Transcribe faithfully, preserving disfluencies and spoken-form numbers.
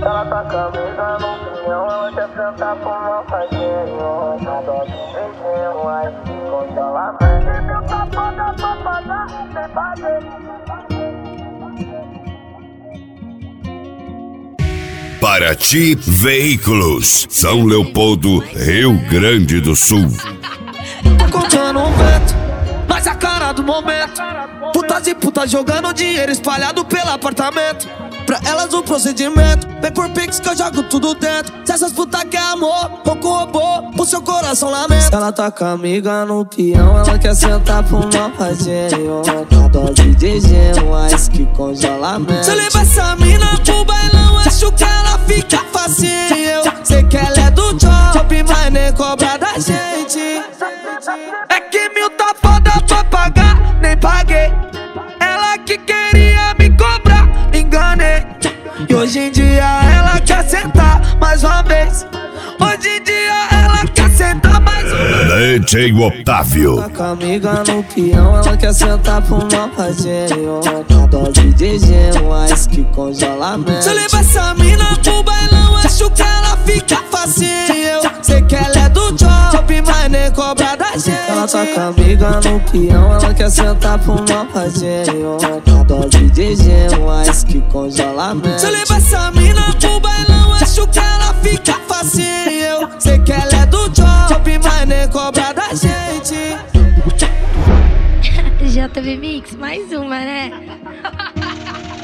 Ela tá camisa no pinhão, ela quer sentar com uma faguinho. Adoro beijinho, aí congelamento. Meu papo da papada, sem fazer. Paraty Veículos, São Leopoldo, Rio Grande do Sul. Tô contando um vento, mas a cara do momento. Putas e putas jogando dinheiro espalhado pelo apartamento. Pra elas o procedimento, vem por pix que eu jogo tudo dentro. Se essas putas quer amor, ou com robô, o seu coração lamenta. Se ela tá com a amiga no peão, ela quer sentar pro mal fazinho. Tá dose de gelo, ice que congelamento. Se eu levar essa mina pro bailão, acho que ela fica facinho. Sei que ela é do job, mas nem cobra da gente. É que mil tá foda pra pagar, nem paguei. Ela que queria me cobrar, enganei. E hoje em dia ela quer sentar mais uma vez. Hoje em dia ela quer sentar mais uma vez. D J Otávio. Tá com a amiga no peão, ela quer sentar pro mal fazinho. Tá dose de gelo, ice que congelamento. Se eu levar essa mina pro bailão, acho que ela fica facinho. Sei que ela é do job, mas nem cobra da gente. Ela tá com a amiga no peão, ela quer sentar pro mal fazinho. Tá dose de gelo, ice que congelamento. Se eu levar essa mina pro bailão, acho que ela fica facinho. Sei que ela é do job, mas nem cobra da gente. J B Mix, mais uma, né?